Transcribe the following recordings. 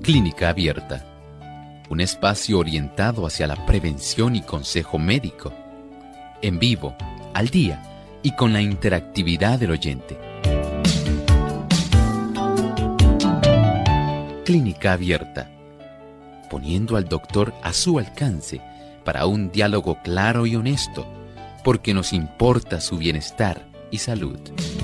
Clínica Abierta, un espacio orientado hacia la prevención y consejo médico, en vivo, al día y con la interactividad del oyente. Clínica Abierta, poniendo al doctor a su alcance para un diálogo claro y honesto, porque nos importa su bienestar y salud.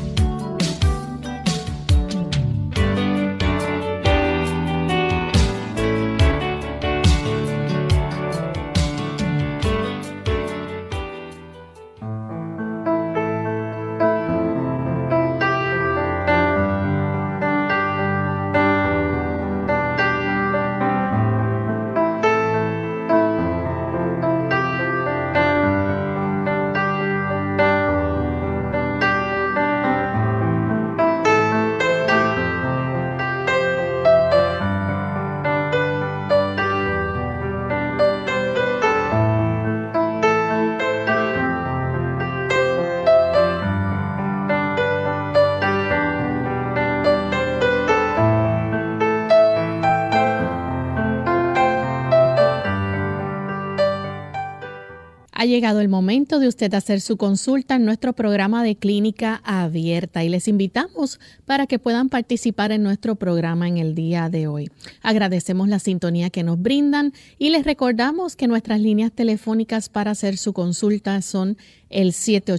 Ha llegado el momento de usted hacer su consulta en nuestro programa de Clínica Abierta y les invitamos para que puedan participar en nuestro programa en el día de hoy. Agradecemos la sintonía que nos brindan y les recordamos que nuestras líneas telefónicas para hacer su consulta son el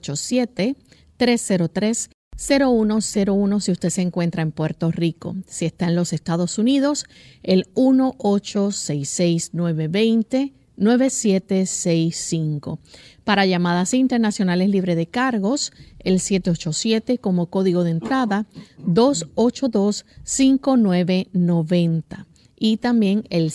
787-303-0101 si usted se encuentra en Puerto Rico. Si está en los Estados Unidos, el 1-866-920-9765. Para llamadas internacionales libre de cargos, el 787 como código de entrada, 282-5990. Y también el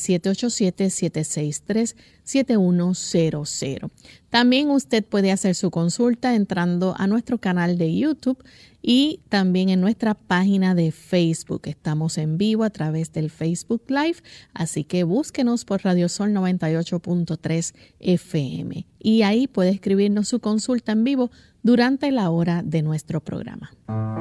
787-763-7100. También usted puede hacer su consulta entrando a nuestro canal de YouTube y también en nuestra página de Facebook. Estamos en vivo a través del Facebook Live, así que búsquenos por Radio Sol 98.3 FM. Y ahí puede escribirnos su consulta en vivo durante la hora de nuestro programa.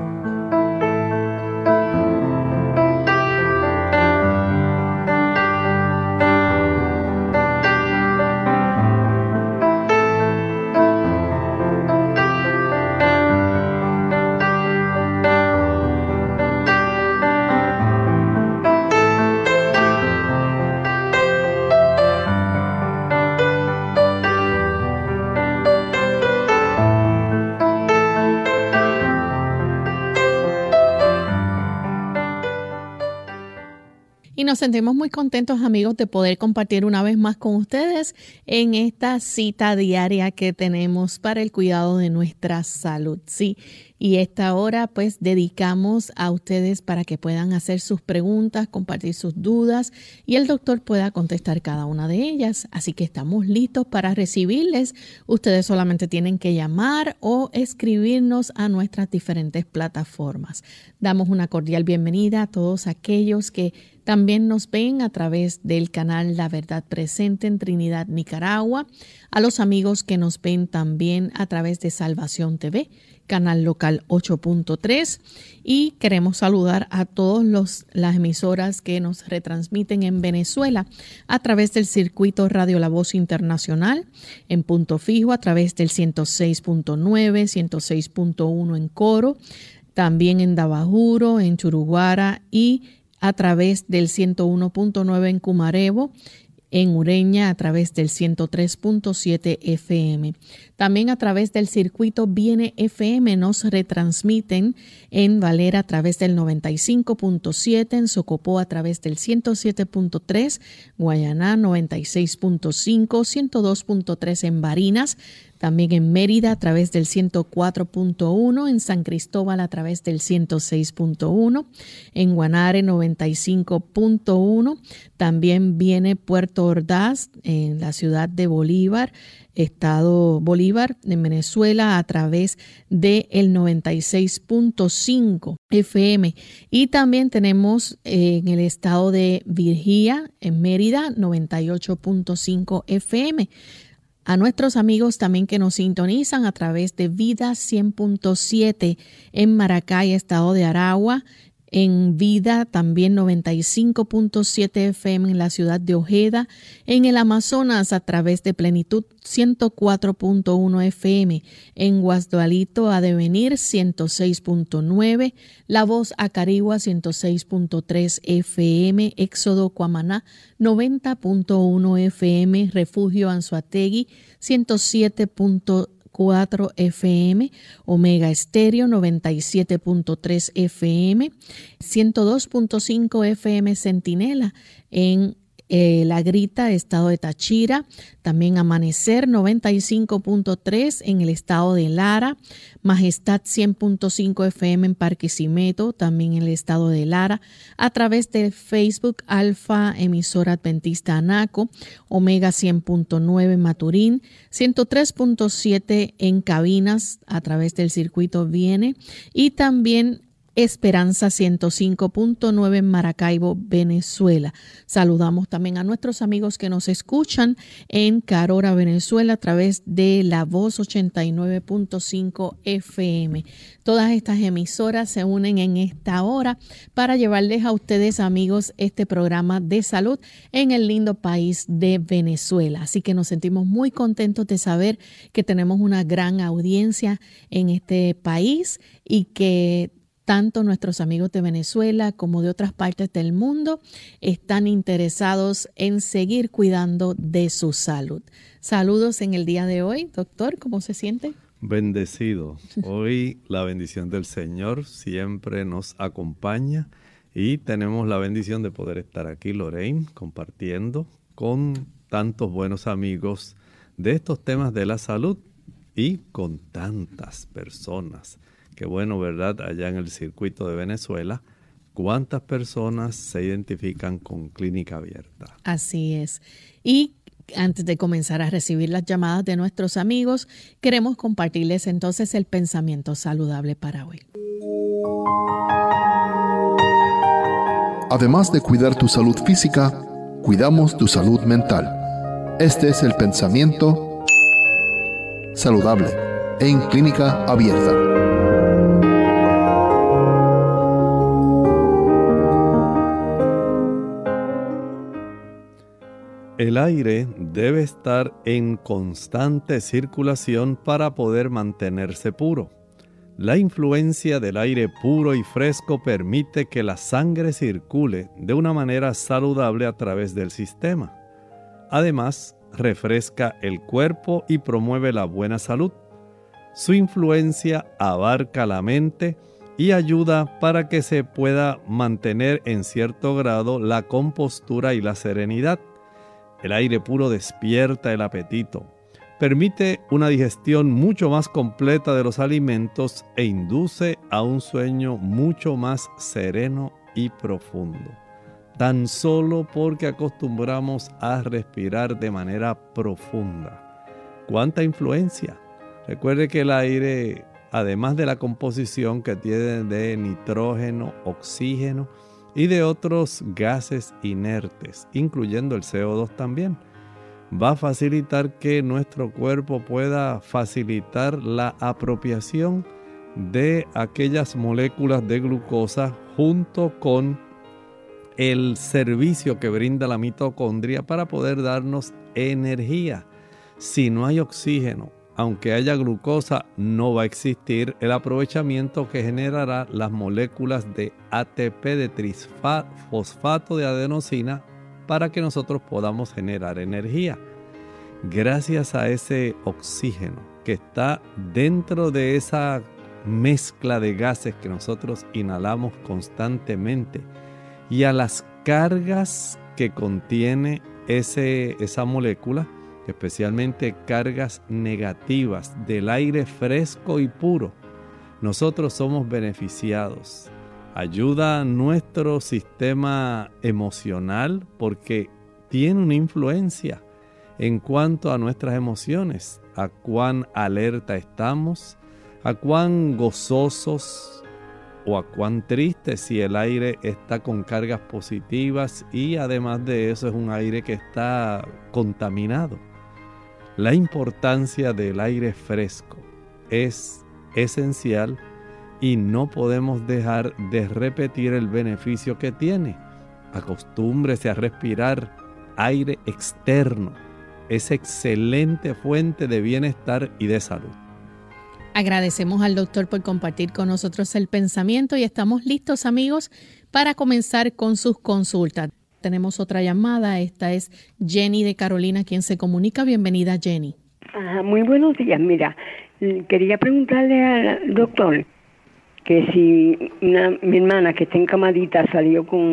Y nos sentimos muy contentos, amigos, de poder compartir una vez más con ustedes en esta cita diaria que tenemos para el cuidado de nuestra salud. Sí, y esta hora pues dedicamos a ustedes para que puedan hacer sus preguntas, compartir sus dudas y el doctor pueda contestar cada una de ellas. Así que estamos listos para recibirles. Ustedes solamente tienen que llamar o escribirnos a nuestras diferentes plataformas. Damos una cordial bienvenida a todos aquellos que también nos ven a través del canal La Verdad Presente en Trinidad, Nicaragua, a los amigos que nos ven también a través de Salvación TV, canal local 8.3, y queremos saludar a todas las emisoras que nos retransmiten en Venezuela a través del circuito Radio La Voz Internacional, en Punto Fijo a través del 106.9, 106.1 en Coro, también en Dabajuro, en Churuguara y a través del 101.9 en Cumarebo, en Ureña a través del 103.7 FM. También a través del circuito Viene FM nos retransmiten en Valera a través del 95.7, en Socopó a través del 107.3, Guayaná 96.5, 102.3 en Barinas, también en Mérida a través del 104.1, en San Cristóbal a través del 106.1, en Guanare 95.1, también viene Puerto Ordaz en la ciudad de Bolívar, Estado Bolívar en Venezuela a través del 96.5 FM y también tenemos en el estado de Virginia en Mérida 98.5 FM. A nuestros amigos también que nos sintonizan a través de Vida 100.7 en Maracay, estado de Aragua, En Vida, también 95.7 FM en la ciudad de Ojeda. En el Amazonas, a través de Plenitud, 104.1 FM. En Guasdualito, a Devenir, 106.9. La Voz Acarigua, 106.3 FM. Éxodo Cuamaná, 90.1 FM. Refugio Anzoátegui, 107.4 FM, Omega Estéreo 97.3 FM, 102.5 FM Centinela en La Grita, estado de Táchira, también Amanecer 95.3 en el estado de Lara, Majestad 100.5 FM en Barquisimeto, también en el estado de Lara, a través de Facebook Alfa Emisora Adventista Anaco, Omega 100.9 en Maturín, 103.7 en Cabinas a través del circuito Viene y también Esperanza 105.9 en Maracaibo, Venezuela. Saludamos también a nuestros amigos que nos escuchan en Carora, Venezuela, a través de La Voz 89.5 FM. Todas estas emisoras se unen en esta hora para llevarles a ustedes, amigos, este programa de salud en el lindo país de Venezuela. Así que nos sentimos muy contentos de saber que tenemos una gran audiencia en este país y que tanto nuestros amigos de Venezuela como de otras partes del mundo están interesados en seguir cuidando de su salud. Saludos en el día de hoy. Doctor, ¿cómo se siente? Bendecido. Hoy la bendición del Señor siempre nos acompaña y tenemos la bendición de poder estar aquí, Lorraine, compartiendo con tantos buenos amigos de estos temas de la salud y con tantas personas. Qué bueno, ¿verdad? Allá en el circuito de Venezuela, ¿cuántas personas se identifican con Clínica Abierta? Así es. Y antes de comenzar a recibir las llamadas de nuestros amigos, queremos compartirles entonces el pensamiento saludable para hoy. Además de cuidar tu salud física, cuidamos tu salud mental. Este es el pensamiento saludable en Clínica Abierta. El aire debe estar en constante circulación para poder mantenerse puro. La influencia del aire puro y fresco permite que la sangre circule de una manera saludable a través del sistema. Además, refresca el cuerpo y promueve la buena salud. Su influencia abarca la mente y ayuda para que se pueda mantener en cierto grado la compostura y la serenidad. El aire puro despierta el apetito, permite una digestión mucho más completa de los alimentos e induce a un sueño mucho más sereno y profundo. Tan solo porque acostumbramos a respirar de manera profunda. ¿Cuánta influencia? Recuerde que el aire, además de la composición que tiene de nitrógeno, oxígeno y de otros gases inertes, incluyendo el CO2 también, va a facilitar que nuestro cuerpo pueda facilitar la apropiación de aquellas moléculas de glucosa junto con el servicio que brinda la mitocondria para poder darnos energía. Si no hay oxígeno, aunque haya glucosa, no va a existir el aprovechamiento que generará las moléculas de ATP de trisfosfato de adenosina para que nosotros podamos generar energía. Gracias a ese oxígeno que está dentro de esa mezcla de gases que nosotros inhalamos constantemente y a las cargas que contiene esa molécula, especialmente cargas negativas del aire fresco y puro, nosotros somos beneficiados. Ayuda a nuestro sistema emocional porque tiene una influencia en cuanto a nuestras emociones, a cuán alerta estamos, a cuán gozosos o a cuán tristes si el aire está con cargas positivas y además de eso es un aire que está contaminado. La importancia del aire fresco es esencial y no podemos dejar de repetir el beneficio que tiene. Acostúmbrese a respirar aire externo. Es excelente fuente de bienestar y de salud. Agradecemos al doctor por compartir con nosotros el pensamiento y estamos listos, amigos, para comenzar con sus consultas. Tenemos otra llamada. Esta es Jenny de Carolina, quien se comunica. Bienvenida, Jenny. Muy buenos días. Mira, quería preguntarle al doctor que si mi hermana que está encamadita salió con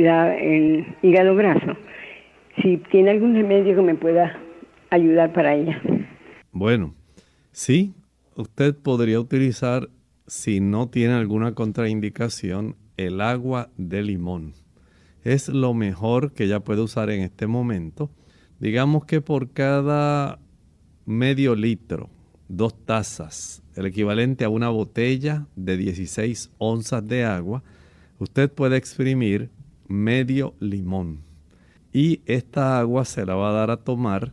el hígado graso, si tiene algún remedio que me pueda ayudar para ella. Bueno, sí, usted podría utilizar, si no tiene alguna contraindicación, el agua de limón. Es lo mejor que ella puede usar en este momento. Digamos que por cada medio litro, 2 tazas, el equivalente a una botella de 16 onzas de agua, usted puede exprimir medio limón. Y esta agua se la va a dar a tomar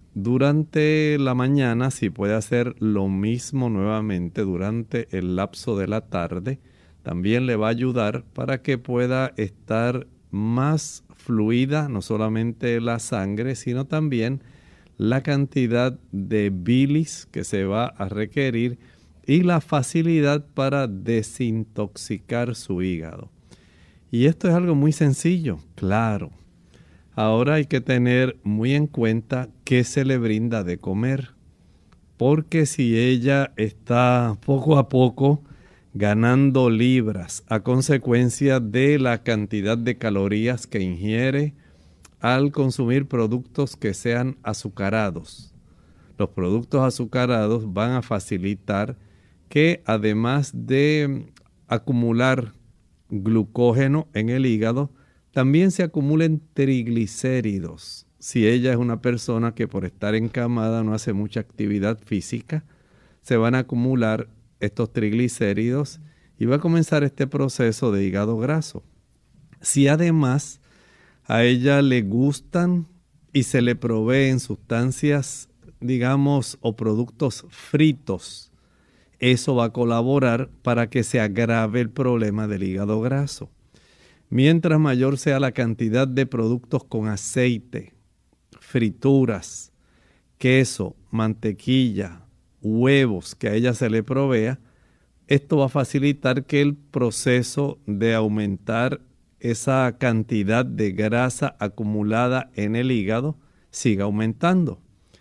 durante la mañana, si puede hacer lo mismo nuevamente durante el lapso de la tarde. También le va a ayudar para que pueda estar más fluida, no solamente la sangre, sino también la cantidad de bilis que se va a requerir y la facilidad para desintoxicar su hígado. Y esto es algo muy sencillo, claro. Ahora hay que tener muy en cuenta qué se le brinda de comer, porque si ella está poco a poco ganando libras a consecuencia de la cantidad de calorías que ingiere al consumir productos que sean azucarados. Los productos azucarados van a facilitar que, además de acumular glucógeno en el hígado, también se acumulen triglicéridos. Si ella es una persona que por estar encamada no hace mucha actividad física, se van a acumular estos triglicéridos y va a comenzar este proceso de hígado graso. Si además a ella le gustan y se le proveen sustancias, digamos, o productos fritos, eso va a colaborar para que se agrave el problema del hígado graso. Mientras mayor sea la cantidad de productos con aceite, frituras, queso, mantequilla, huevos que a ella se le provea, esto va a facilitar que el proceso de aumentar esa cantidad de grasa acumulada en el hígado siga aumentando.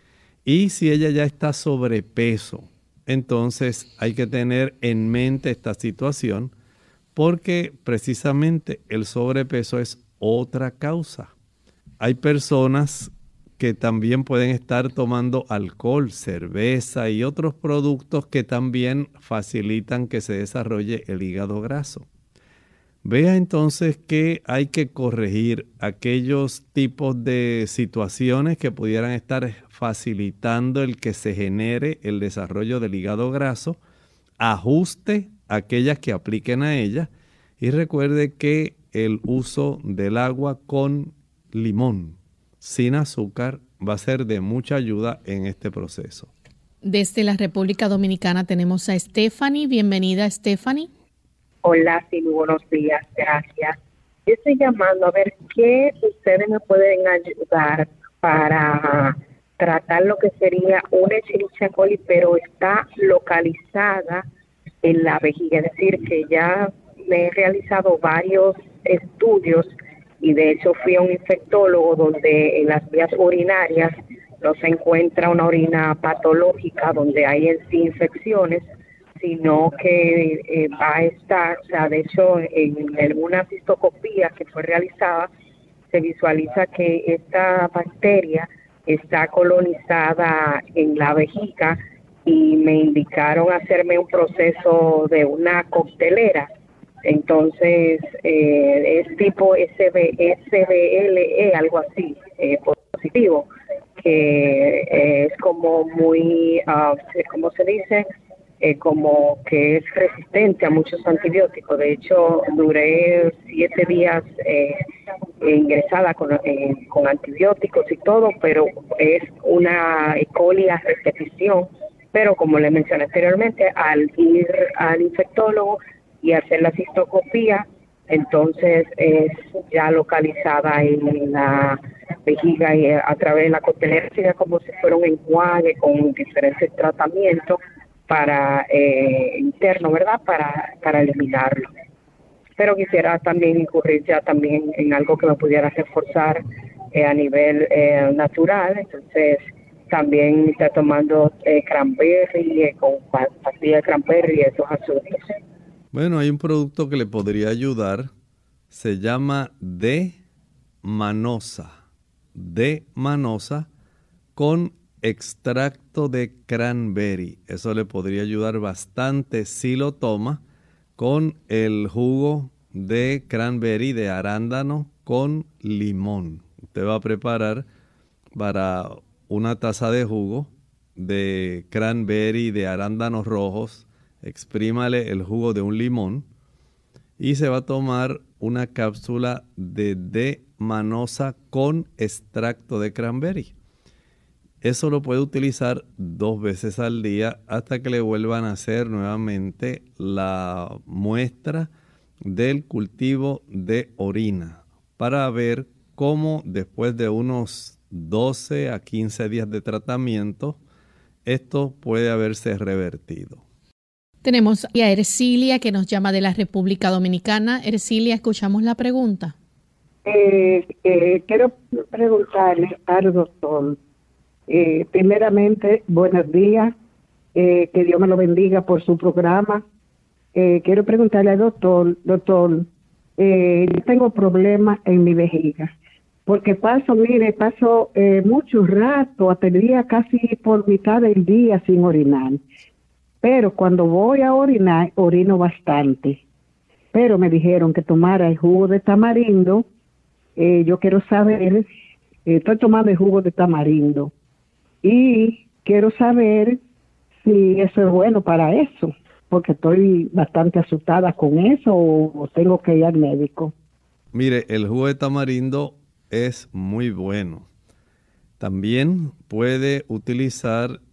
Y si ella ya está sobrepeso, entonces hay que tener en mente esta situación, porque precisamente el sobrepeso es otra causa. Hay personas que también pueden estar tomando alcohol, cerveza y otros productos que también facilitan que se desarrolle el hígado graso. Vea entonces que hay que corregir aquellos tipos de situaciones que pudieran estar facilitando el que se genere el desarrollo del hígado graso. Ajuste aquellas que apliquen a ella y recuerde que el uso del agua con limón, sin azúcar, va a ser de mucha ayuda en este proceso. Desde la República Dominicana tenemos a Stephanie. Bienvenida, Stephanie. Hola, sí, muy buenos días, gracias. Yo estoy llamando a ver qué ustedes me pueden ayudar para tratar lo que sería una Escherichia coli, pero está localizada en la vejiga, es decir, que ya me he realizado varios estudios y de hecho fui a un infectólogo donde en las vías urinarias no se encuentra una orina patológica donde hay en sí infecciones, sino que va a estar, o sea, de hecho en una cistoscopía que fue realizada se visualiza que esta bacteria está colonizada en la vejiga y me indicaron hacerme un proceso de una coctelera. Entonces es tipo SBLE, algo así, positivo, que es como muy, ¿cómo se dice? Como que es resistente a muchos antibióticos. De hecho, duré 7 días ingresada con antibióticos y todo, pero es una E. coli a repetición Pero como le mencioné anteriormente, al ir al infectólogo y hacer la cistoscopía, entonces es ya localizada en la vejiga y a través de la costelera, sería como si fuera un enjuague con diferentes tratamientos para interno, ¿verdad? Para eliminarlo. Pero quisiera también incurrir ya también en algo que me pudiera reforzar a nivel natural, entonces también está tomando cranberry, con pastilla de cranberry y esos asuntos. Bueno, hay un producto que le podría ayudar, se llama D-manosa con extracto de cranberry. Eso le podría ayudar bastante si lo toma con el jugo de cranberry de arándano con limón. Usted va a preparar para una taza de jugo de cranberry de arándanos rojos, exprímale el jugo de un limón y se va a tomar una cápsula de D-manosa con extracto de cranberry. Eso lo puede utilizar 2 veces al día hasta que le vuelvan a hacer nuevamente la muestra del cultivo de orina para ver cómo después de unos 12 a 15 días de tratamiento esto puede haberse revertido. Tenemos a Ercilia que nos llama de la República Dominicana. Ercilia, escuchamos la pregunta. Quiero preguntarle al doctor. Primeramente, buenos días. Que Dios me lo bendiga por su programa. Quiero preguntarle al doctor, yo tengo problemas en mi vejiga. Porque paso mucho rato, hasta el día casi por mitad del día sin orinar. Pero cuando voy a orinar, orino bastante. Pero me dijeron que tomara el jugo de tamarindo. Yo quiero saber, estoy tomando el jugo de tamarindo. Y quiero saber si eso es bueno para eso. Porque estoy bastante asustada con eso o tengo que ir al médico. Mire, el jugo de tamarindo es muy bueno. También puede utilizar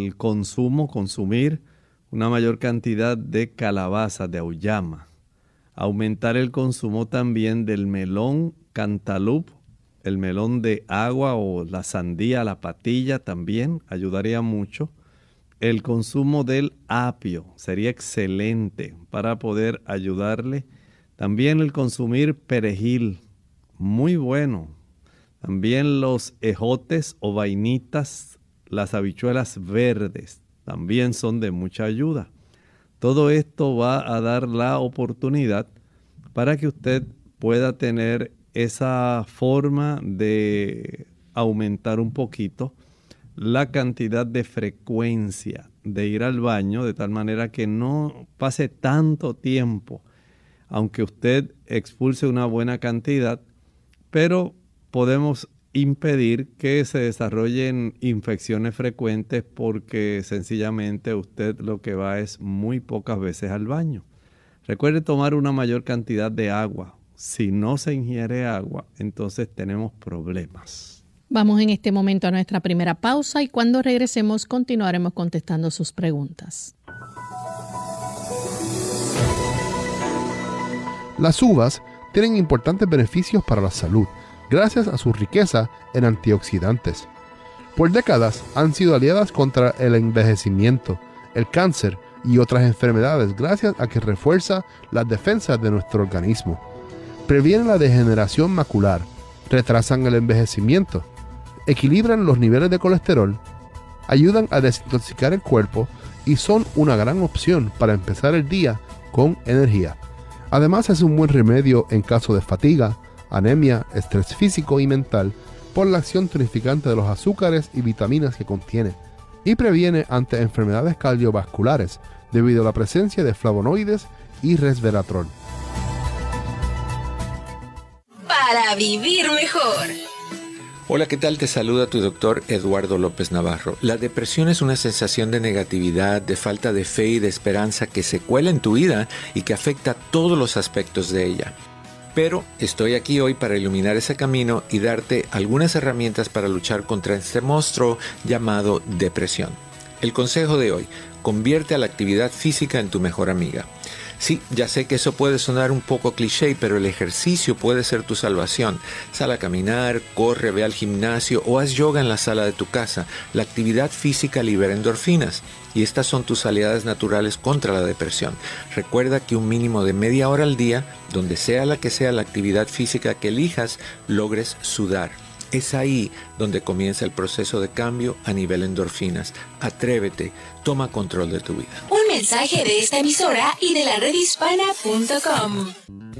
consumir una mayor cantidad de calabaza, de auyama. Aumentar el consumo también del melón cantaloupe, el melón de agua o la sandía, la patilla también ayudaría mucho. El consumo del apio sería excelente para poder ayudarle. También el consumir perejil, muy bueno. También los ejotes o vainitas, las habichuelas verdes, también son de mucha ayuda. Todo esto va a dar la oportunidad para que usted pueda tener esa forma de aumentar un poquito la cantidad de frecuencia de ir al baño, de tal manera que no pase tanto tiempo, aunque usted expulse una buena cantidad, pero podemos impedir que se desarrollen infecciones frecuentes porque sencillamente usted lo que va es muy pocas veces al baño. Recuerde tomar una mayor cantidad de agua. Si no se ingiere agua, entonces tenemos problemas. Vamos en este momento a nuestra primera pausa y cuando regresemos continuaremos contestando sus preguntas. Las uvas tienen importantes beneficios para la salud, gracias a su riqueza en antioxidantes. Por décadas han sido aliadas contra el envejecimiento, el cáncer y otras enfermedades gracias a que refuerza las defensas de nuestro organismo. Previenen la degeneración macular, retrasan el envejecimiento, equilibran los niveles de colesterol, ayudan a desintoxicar el cuerpo y son una gran opción para empezar el día con energía. Además es un buen remedio en caso de fatiga, anemia, estrés físico y mental por la acción tonificante de los azúcares y vitaminas que contiene y previene ante enfermedades cardiovasculares debido a la presencia de flavonoides y resveratrol. Para vivir mejor. Hola, ¿qué tal? Te saluda tu doctor Eduardo López Navarro. La depresión es una sensación de negatividad, de falta de fe y de esperanza que se cuela en tu vida y que afecta todos los aspectos de ella. Pero estoy aquí hoy para iluminar ese camino y darte algunas herramientas para luchar contra este monstruo llamado depresión. El consejo de hoy: convierte a la actividad física en tu mejor amiga. Sí, ya sé que eso puede sonar un poco cliché, pero el ejercicio puede ser tu salvación. Sal a caminar, corre, ve al gimnasio o haz yoga en la sala de tu casa. La actividad física libera endorfinas y estas son tus aliadas naturales contra la depresión. Recuerda que un mínimo de media hora al día, donde sea la que sea la actividad física que elijas, logres sudar. Es ahí donde comienza el proceso de cambio a nivel endorfinas. Atrévete, toma control de tu vida. Un mensaje de esta emisora y de la redhispana.com.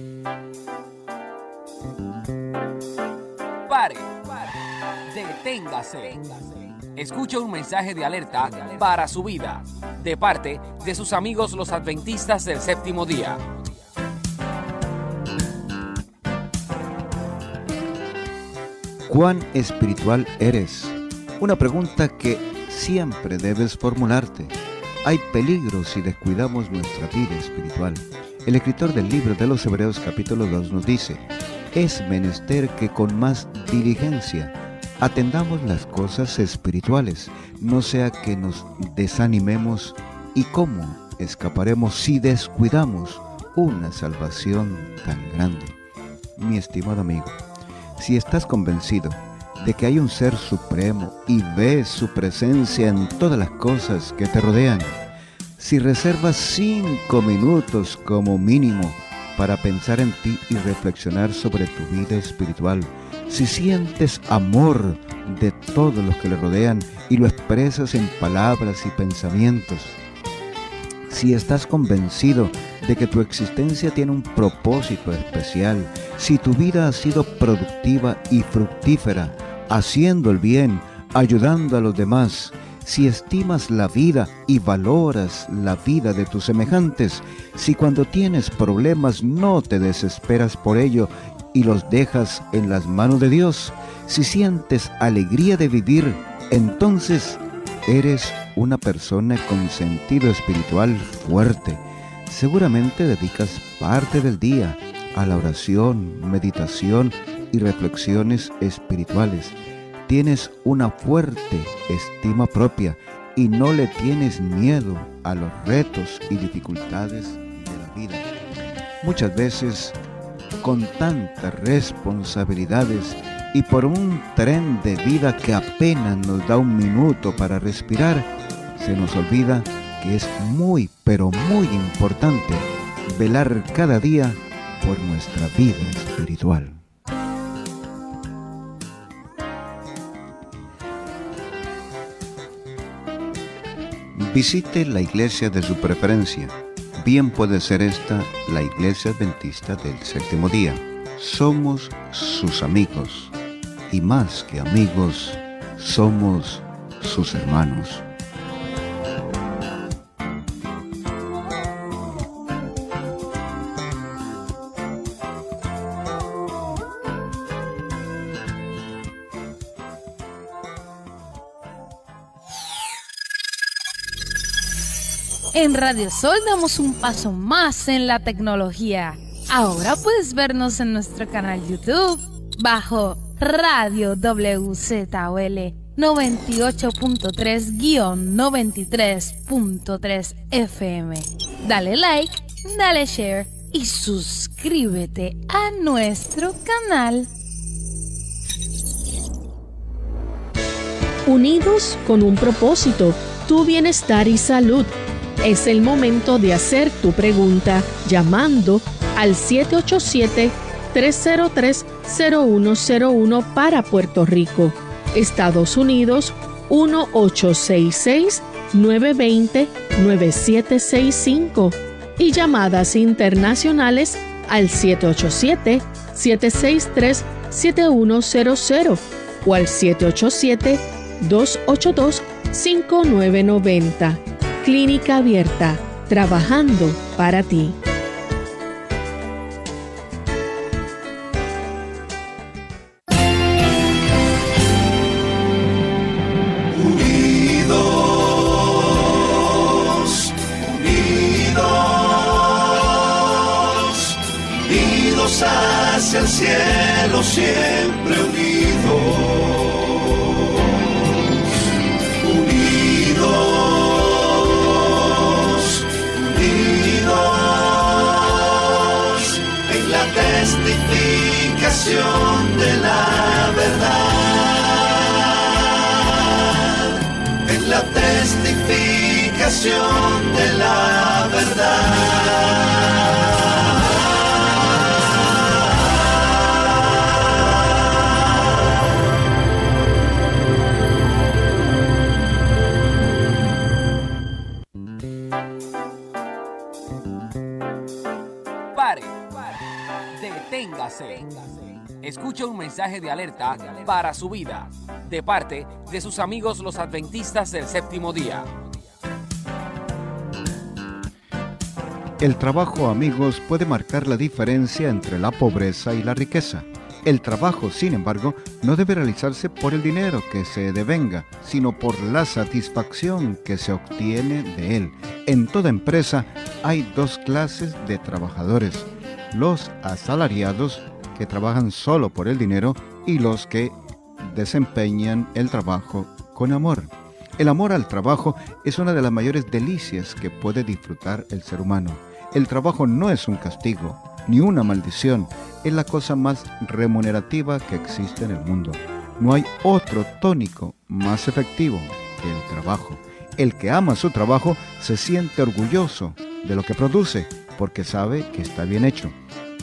Pare. Deténgase. Escucha un mensaje de alerta para su vida, de parte de sus amigos los adventistas del séptimo día. ¿Cuán espiritual eres? Una pregunta que siempre debes formularte. Hay peligro si descuidamos nuestra vida espiritual. El escritor del libro de los Hebreos capítulo 2 nos dice: es menester que con más diligencia atendamos las cosas espirituales, no sea que nos desanimemos. ¿Y cómo escaparemos si descuidamos una salvación tan grande? Mi estimado amigo, si estás convencido de que hay un ser supremo y ves su presencia en todas las cosas que te rodean, si reservas 5 minutos como mínimo para pensar en ti y reflexionar sobre tu vida espiritual, si sientes amor de todos los que le rodean y lo expresas en palabras y pensamientos, si estás convencido de que tu existencia tiene un propósito especial, si tu vida ha sido productiva y fructífera, haciendo el bien, ayudando a los demás, si estimas la vida y valoras la vida de tus semejantes, si cuando tienes problemas no te desesperas por ello y los dejas en las manos de Dios, si sientes alegría de vivir, entonces eres una persona con sentido espiritual fuerte. Seguramente dedicas parte del día a la oración, meditación y reflexiones espirituales. Tienes una fuerte estima propia y no le tienes miedo a los retos y dificultades de la vida. Muchas veces, con tantas responsabilidades y por un tren de vida que apenas nos da un minuto para respirar, se nos olvida que es muy, pero muy importante velar cada día por nuestra vida espiritual. Visite la iglesia de su preferencia. Bien puede ser esta la iglesia adventista del séptimo día. Somos sus amigos y más que amigos, somos sus hermanos. En Radio Sol damos un paso más en la tecnología. Ahora puedes vernos en nuestro canal YouTube bajo Radio WZOL 98.3-93.3 FM. Dale like, dale share y suscríbete a nuestro canal. Unidos con un propósito, tu bienestar y salud. Es el momento de hacer tu pregunta llamando al 787-303-0101 para Puerto Rico. Estados Unidos, 1-866-920-9765. Y llamadas internacionales al 787-763-7100 o al 787-282-5990. Clínica Abierta, trabajando para ti. Unidos, unidos, unidos hacia el cielo, siempre unidos, unidos. expresión de la verdad. Deténgase. Escucha un mensaje de alerta para su vida, de parte de sus amigos los adventistas del séptimo día. El trabajo, amigos, puede marcar la diferencia entre la pobreza y la riqueza. El trabajo, sin embargo, no debe realizarse por el dinero que se devenga, sino por la satisfacción que se obtiene de él. En toda empresa hay dos clases de trabajadores: los asalariados, que trabajan solo por el dinero, y los que desempeñan el trabajo con amor. El amor al trabajo es una de las mayores delicias que puede disfrutar el ser humano. El trabajo no es un castigo, ni una maldición, es la cosa más remunerativa que existe en el mundo. No hay otro tónico más efectivo que el trabajo. El que ama su trabajo se siente orgulloso de lo que produce, porque sabe que está bien hecho.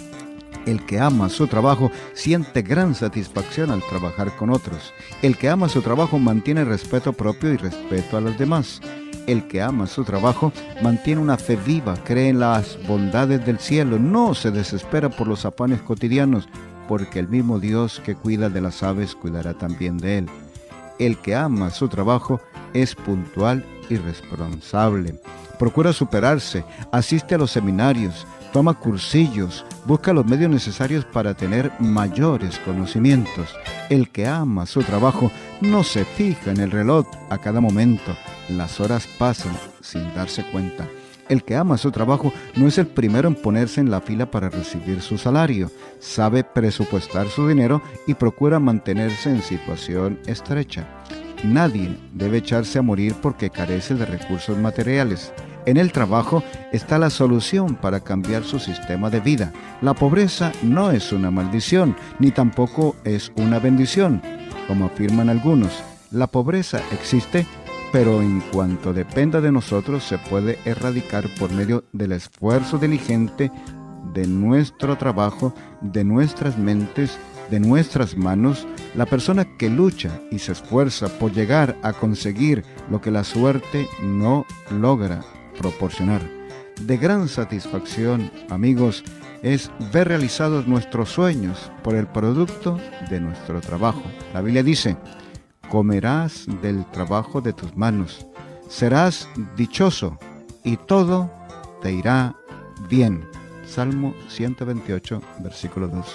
El que ama su trabajo siente gran satisfacción al trabajar con otros. El que ama su trabajo mantiene respeto propio y respeto a los demás. El que ama su trabajo mantiene una fe viva, cree en las bondades del cielo, no se desespera por los afanes cotidianos, porque el mismo Dios que cuida de las aves cuidará también de él. El que ama su trabajo es puntual y responsable. Procura superarse, asiste a los seminarios, toma cursillos, busca los medios necesarios para tener mayores conocimientos. El que ama su trabajo no se fija en el reloj a cada momento. Las horas pasan sin darse cuenta. El que ama su trabajo no es el primero en ponerse en la fila para recibir su salario. Sabe presupuestar su dinero y procura mantenerse en situación estrecha. Nadie debe echarse a morir porque carece de recursos materiales. En el trabajo está la solución para cambiar su sistema de vida. La pobreza no es una maldición, ni tampoco es una bendición, como afirman algunos. La pobreza existe, pero en cuanto dependa de nosotros se puede erradicar por medio del esfuerzo diligente de nuestro trabajo, de nuestras mentes, de nuestras manos. La persona que lucha y se esfuerza por llegar a conseguir lo que la suerte no logra proporcionar. De gran satisfacción, amigos, es ver realizados nuestros sueños por el producto de nuestro trabajo. La Biblia dice: comerás del trabajo de tus manos, serás dichoso y todo te irá bien. Salmo 128, versículo 2.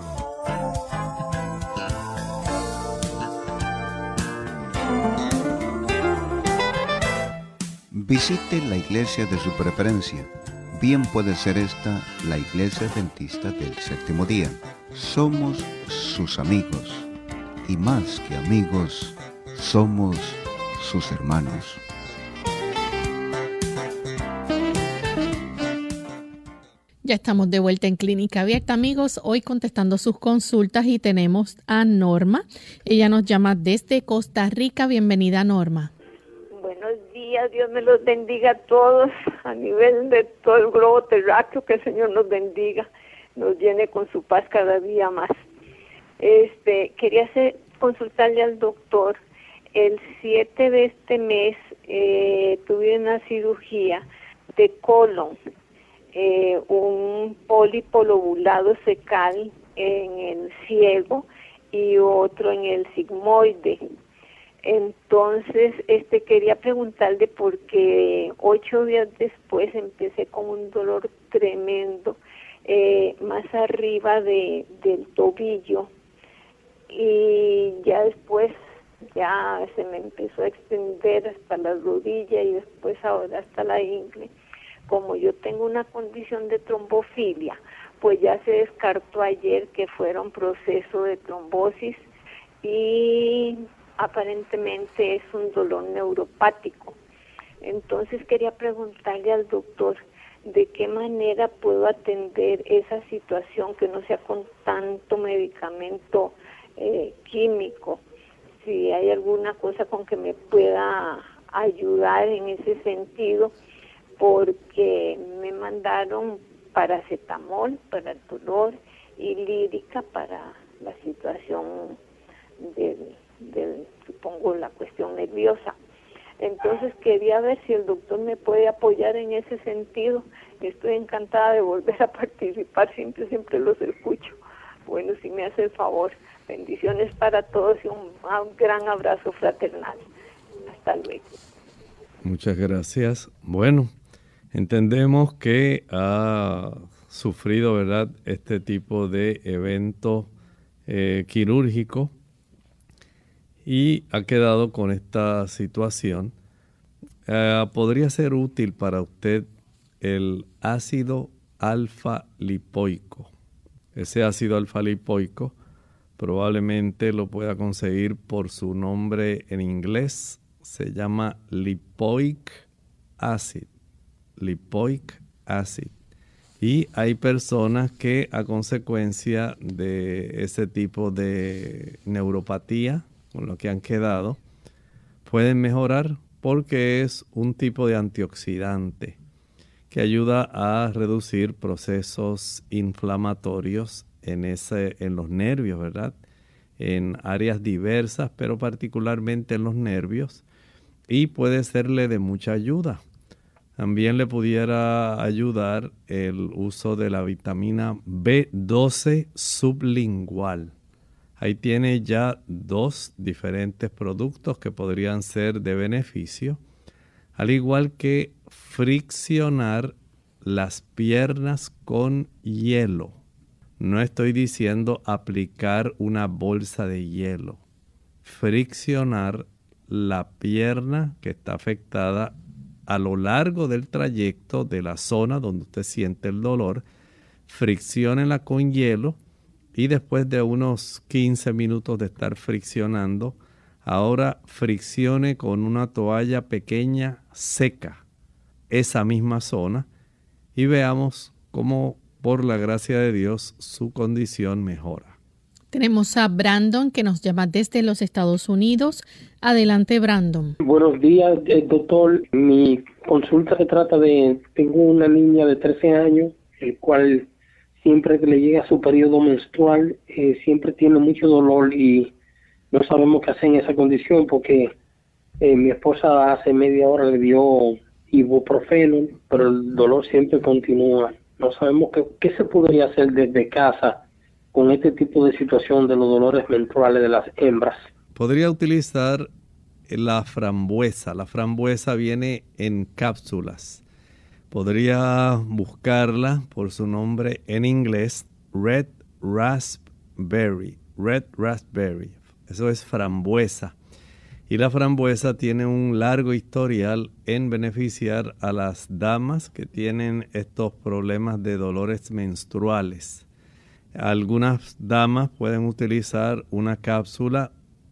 Visite la iglesia de su preferencia. Bien puede ser esta la iglesia adventista del séptimo día. Somos sus amigos, y más que amigos, somos sus hermanos. Ya estamos de vuelta en Clínica Abierta, amigos, hoy contestando sus consultas, y tenemos a Norma. Ella nos llama desde Costa Rica. Bienvenida, Norma. Buenos días, Dios me los bendiga a todos, a nivel de todo el globo terráqueo, que el Señor nos bendiga, nos llene con su paz cada día más. Quería consultarle al doctor. El 7 de este mes tuve una cirugía de colon, un pólipo lobulado secal en el ciego y otro en el sigmoide. Entonces, quería preguntarle porque 8 días después empecé con un dolor tremendo más arriba del tobillo, y ya después ya se me empezó a extender hasta la rodilla y después ahora hasta la ingle. Como yo tengo una condición de trombofilia, pues ya se descartó ayer que fuera un proceso de trombosis y aparentemente es un dolor neuropático. Entonces quería preguntarle al doctor de qué manera puedo atender esa situación, que no sea con tanto medicamento químico. Si hay alguna cosa con que me pueda ayudar en ese sentido, porque me mandaron paracetamol para el dolor y lírica para la situación supongo, la cuestión nerviosa. Entonces quería ver si el doctor me puede apoyar en ese sentido. Estoy encantada de volver a participar, siempre los escucho. Bueno, si me hace el favor. Bendiciones para todos y un gran abrazo fraternal. Hasta luego. Muchas gracias. Bueno, entendemos que ha sufrido, ¿verdad?, este tipo de evento quirúrgico y ha quedado con esta situación. Podría ser útil para usted el ácido alfa-lipoico. Ese ácido alfa-lipoico probablemente lo pueda conseguir por su nombre en inglés. Se llama lipoic acid. Lipoic acid. Y hay personas que a consecuencia de ese tipo de neuropatía con lo que han quedado, pueden mejorar porque es un tipo de antioxidante que ayuda a reducir procesos inflamatorios en los nervios, ¿verdad? En áreas diversas, pero particularmente en los nervios, y puede serle de mucha ayuda. También le pudiera ayudar el uso de la vitamina B12 sublingual. Ahí tiene ya 2 diferentes productos que podrían ser de beneficio, al igual que friccionar las piernas con hielo. No estoy diciendo aplicar una bolsa de hielo. Friccionar la pierna que está afectada a lo largo del trayecto de la zona donde usted siente el dolor. Fricciónela con hielo y después de unos 15 minutos de estar friccionando, ahora friccione con una toalla pequeña seca esa misma zona y veamos cómo, por la gracia de Dios, su condición mejora. Tenemos a Brandon que nos llama desde los Estados Unidos. Adelante, Brandon. Buenos días, doctor. Mi consulta se trata de, tengo una niña de 13 años, el cual siempre que le llega su periodo menstrual, siempre tiene mucho dolor y no sabemos qué hacer en esa condición porque mi esposa hace media hora le dio ibuprofeno, pero el dolor siempre continúa. No sabemos qué se podría hacer desde casa con este tipo de situación de los dolores menstruales de las hembras. Podría utilizar la frambuesa. La frambuesa viene en cápsulas. Podría buscarla por su nombre en inglés, Red Raspberry. Red Raspberry. Eso es frambuesa. Y la frambuesa tiene un largo historial en beneficiar a las damas que tienen estos problemas de dolores menstruales. Algunas damas pueden utilizar una cápsula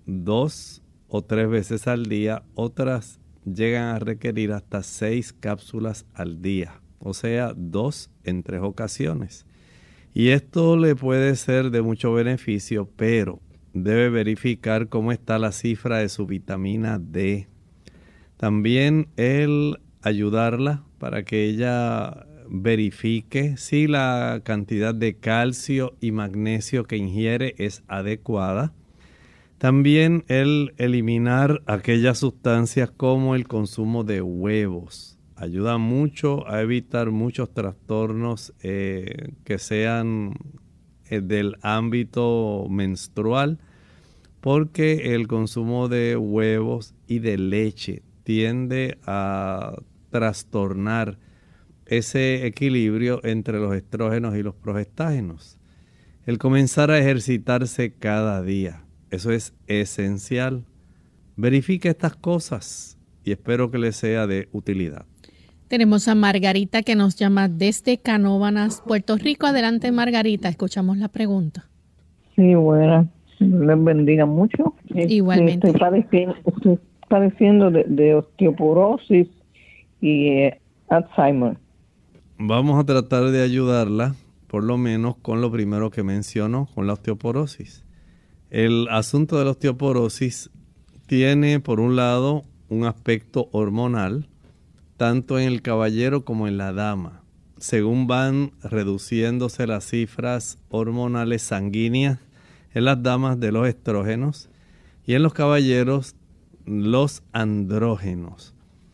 2 o 3 veces al día. Otras llegan a requerir hasta 6 cápsulas al día. O sea, 2 en 3 ocasiones. Y esto le puede ser de mucho beneficio, pero debe verificar cómo está la cifra de su vitamina D. También el ayudarla para que ella verifique si la cantidad de calcio y magnesio que ingiere es adecuada. También el eliminar aquellas sustancias como el consumo de huevos. Ayuda mucho a evitar muchos trastornos que sean del ámbito menstrual, porque el consumo de huevos y de leche tiende a trastornar ese equilibrio entre los estrógenos y los progestágenos. El comenzar a ejercitarse cada día, eso es esencial. Verifique estas cosas y espero que les sea de utilidad. Tenemos a Margarita que nos llama desde Canóvanas, Puerto Rico. Adelante, Margarita, escuchamos la pregunta. Sí, bueno, les bendiga mucho. Igualmente. Estoy padeciendo de osteoporosis y Alzheimer. Vamos a tratar de ayudarla, por lo menos con lo primero que mencionó, con la osteoporosis. El asunto de la osteoporosis tiene, por un lado, un aspecto hormonal, tanto en el caballero como en la dama. Según van reduciéndose las cifras hormonales sanguíneas en las damas de los estrógenos y en los caballeros los andrógenos.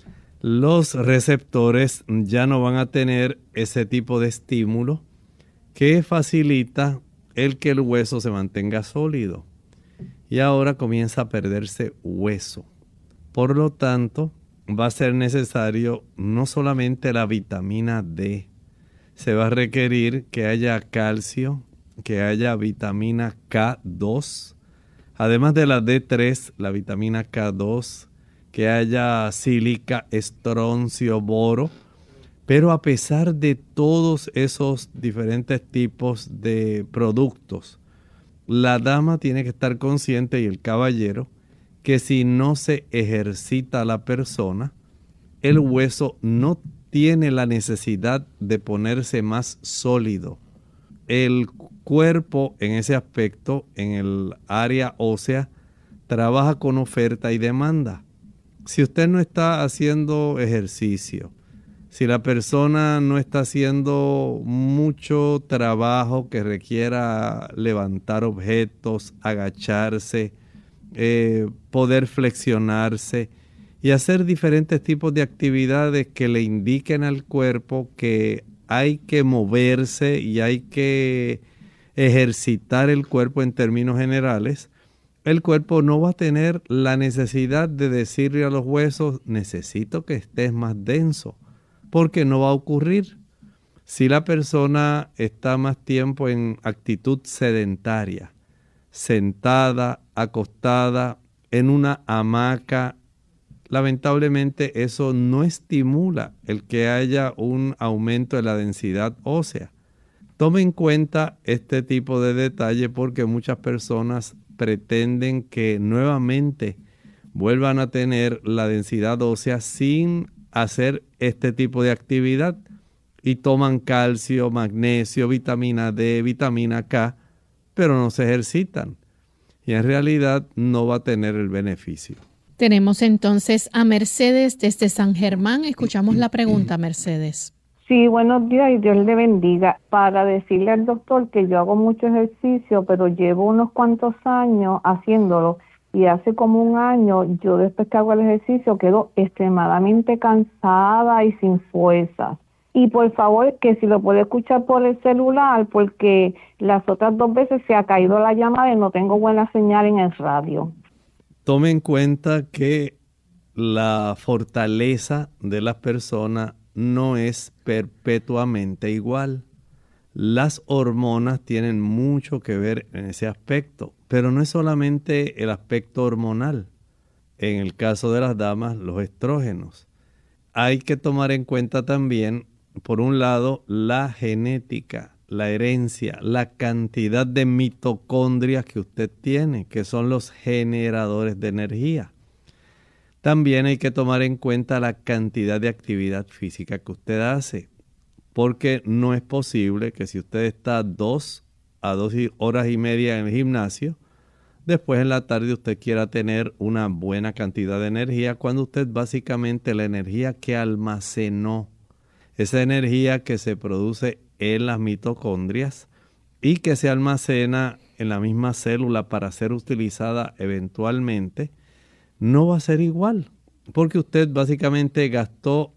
Los receptores ya no van a tener ese tipo de estímulo que facilita el que el hueso se mantenga sólido. Y ahora comienza a perderse hueso. Por lo tanto, va a ser necesario no solamente la vitamina D, se va a requerir que haya calcio, que haya vitamina K2, además de la D3, la vitamina K2, que haya sílica, estroncio, boro. Pero a pesar de todos esos diferentes tipos de productos, la dama tiene que estar consciente y el caballero que si no se ejercita la persona, el hueso no tiene la necesidad de ponerse más sólido. El cuerpo en ese aspecto, en el área ósea, trabaja con oferta y demanda. Si usted no está haciendo ejercicio, si la persona no está haciendo mucho trabajo que requiera levantar objetos, agacharse, poder flexionarse y hacer diferentes tipos de actividades que le indiquen al cuerpo que hay que moverse y hay que ejercitar el cuerpo en términos generales, el cuerpo no va a tener la necesidad de decirle a los huesos, necesito que estés más denso, porque no va a ocurrir. Si la persona está más tiempo en actitud sedentaria, sentada, acostada, en una hamaca, lamentablemente eso no estimula el que haya un aumento de la densidad ósea. Tome en cuenta este tipo de detalle porque muchas personas pretenden que nuevamente vuelvan a tener la densidad ósea sin hacer este tipo de actividad y toman calcio, magnesio, vitamina D, vitamina K, pero no se ejercitan y en realidad no va a tener el beneficio. Tenemos entonces a Mercedes desde San Germán. Escuchamos la pregunta, Mercedes. Sí, buenos días y Dios le bendiga. Para decirle al doctor que yo hago mucho ejercicio, pero llevo unos cuantos años haciéndolo y hace como un año yo después que hago el ejercicio quedo extremadamente cansada y sin fuerza. Y por favor que si lo puede escuchar por el celular porque las otras 2 veces se ha caído la llamada y no tengo buena señal en el radio. Tome en cuenta que la fortaleza de las personas no es perpetuamente igual. Las hormonas tienen mucho que ver en ese aspecto, pero no es solamente el aspecto hormonal. En el caso de las damas, los estrógenos. Hay que tomar en cuenta también, por un lado, la genética, la herencia, la cantidad de mitocondrias que usted tiene, que son los generadores de energía. También hay que tomar en cuenta la cantidad de actividad física que usted hace, porque no es posible que si usted está 2 a 2 horas y media en el gimnasio, después en la tarde usted quiera tener una buena cantidad de energía, cuando usted básicamente la energía que almacenó, esa energía que se produce en las mitocondrias y que se almacena en la misma célula para ser utilizada eventualmente, no va a ser igual, porque usted básicamente gastó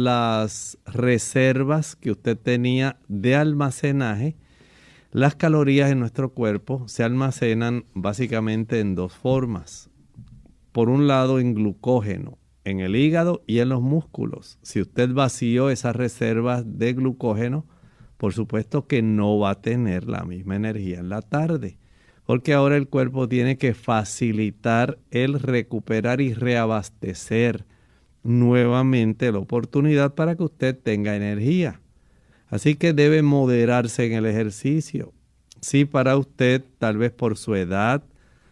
las reservas que usted tenía de almacenaje. Las calorías en nuestro cuerpo se almacenan básicamente en 2 formas. Por un lado en glucógeno, en el hígado y en los músculos. Si usted vació esas reservas de glucógeno, por supuesto que no va a tener la misma energía en la tarde, porque ahora el cuerpo tiene que facilitar el recuperar y reabastecer nuevamente la oportunidad para que usted tenga energía. Así que debe moderarse en el ejercicio. Sí, para usted, tal vez por su edad,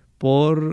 por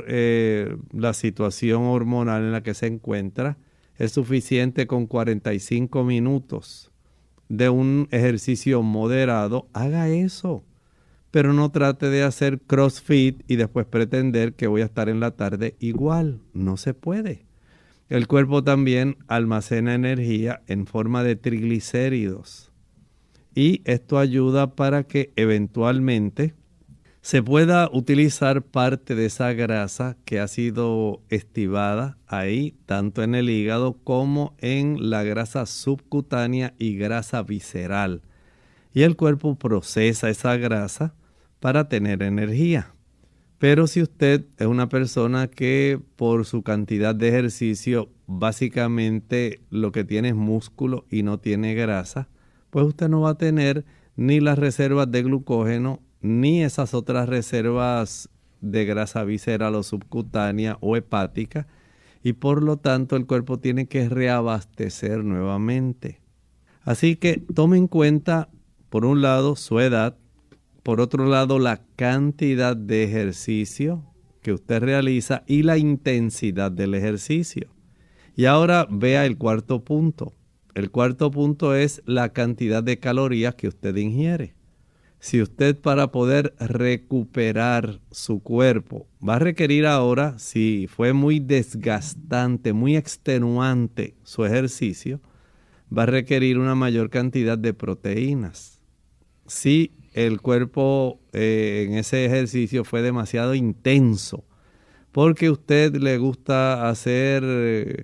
la situación hormonal en la que se encuentra, es suficiente con 45 minutos de un ejercicio moderado. Haga eso, pero no trate de hacer CrossFit y después pretender que voy a estar en la tarde igual. No se puede. El cuerpo también almacena energía en forma de triglicéridos. Y esto ayuda para que eventualmente se pueda utilizar parte de esa grasa que ha sido estibada ahí, tanto en el hígado como en la grasa subcutánea y grasa visceral. Y el cuerpo procesa esa grasa para tener energía. Pero si usted es una persona que por su cantidad de ejercicio básicamente lo que tiene es músculo y no tiene grasa, pues usted no va a tener ni las reservas de glucógeno ni esas otras reservas de grasa visceral o subcutánea o hepática, y por lo tanto el cuerpo tiene que reabastecer nuevamente. Así que tome en cuenta, por un lado, su edad, por otro lado, la cantidad de ejercicio que usted realiza y la intensidad del ejercicio. Y ahora vea el cuarto punto. El cuarto punto es la cantidad de calorías que usted ingiere. Si usted, para poder recuperar su cuerpo, va a requerir ahora, si fue muy desgastante, muy extenuante su ejercicio, va a requerir una mayor cantidad de proteínas. Si el cuerpo en ese ejercicio fue demasiado intenso, porque a usted le gusta hacer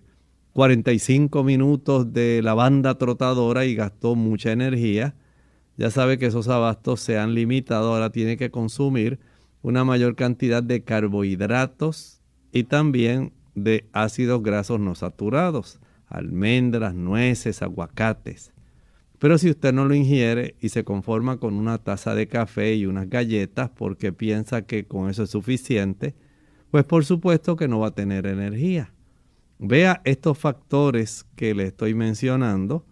45 minutos de la banda trotadora y gastó mucha energía, ya sabe que esos abastos se han limitado. Ahora tiene que consumir una mayor cantidad de carbohidratos y también de ácidos grasos no saturados, almendras, nueces, aguacates. Pero si usted no lo ingiere y se conforma con una taza de café y unas galletas porque piensa que con eso es suficiente, pues por supuesto que no va a tener energía. Vea estos factores que le estoy mencionando,